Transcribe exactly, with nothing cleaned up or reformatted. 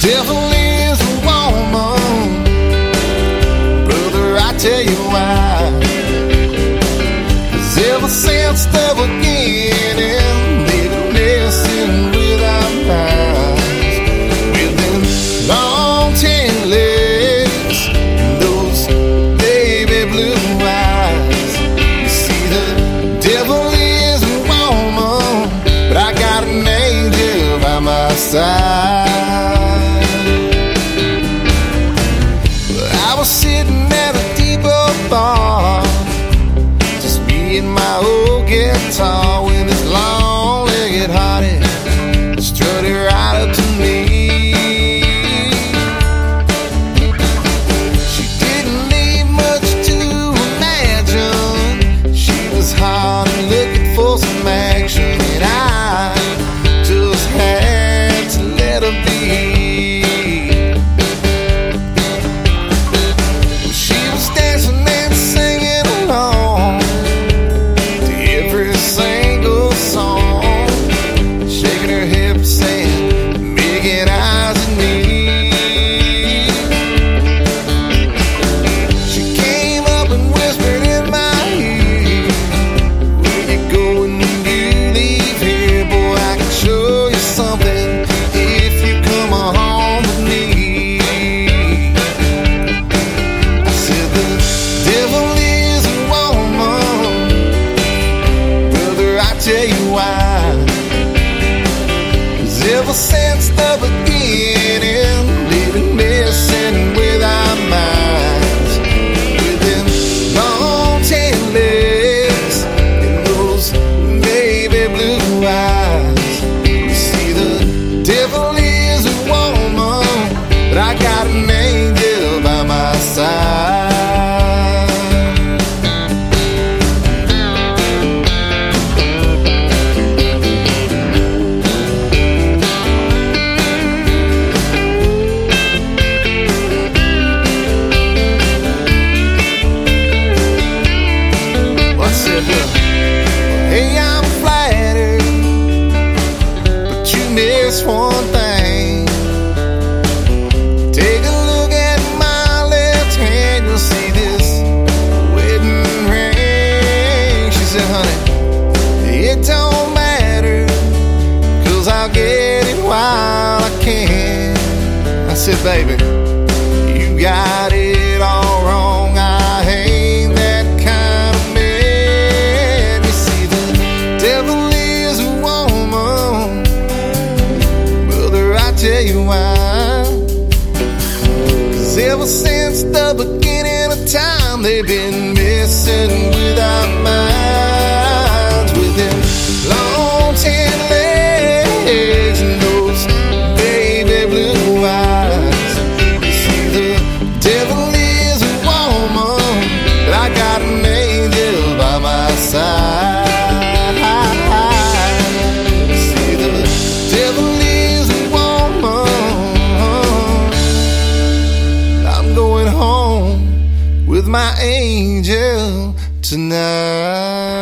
devil is a woman, brother, I tell you why. 'Cause ever since the beginning, they've been messing with our minds, with them long tan legs and those baby blue eyes. You see, the devil is a woman, but I got an angel by my side. But I was sitting at a depot bar, just me and my old guitar, when this long-legged hottie strutted right up to me. She didn't need much to imagine. She was hot and looking for some action, and I just had to let her be. She was dancing and singing along to every single song, shaking her hips and making eyes at me. She came up and whispered in my ear, "Where you going when you leave here? Boy, I can show you something if you come home with me." I said, "The devil is a woman, brother, I tell you why. 'Cause ever since the beginning, they've been messing with our minds, with them long tan legs and those baby blue eyes. You see, the devil is a woman, but I got an angel by my side." Well, I said, "Look, hey, I'm flattered, but you miss one thing. Take a look at my left hand, you'll see this wedding ring." She said, "Honey, it don't matter, 'cause I'll get it while I can." I said, "Baby, you got it all wrong. I ain't that kind of man." You see, the devil is a woman, brother, I tell you why. 'Cause ever since the beginning of time, they've been messing with our minds, with them long tan legs and those baby blue eyes. You see, the devil is a woman, but I got an angel by my side. You see, the devil is a woman. I'm going home with my angel tonight.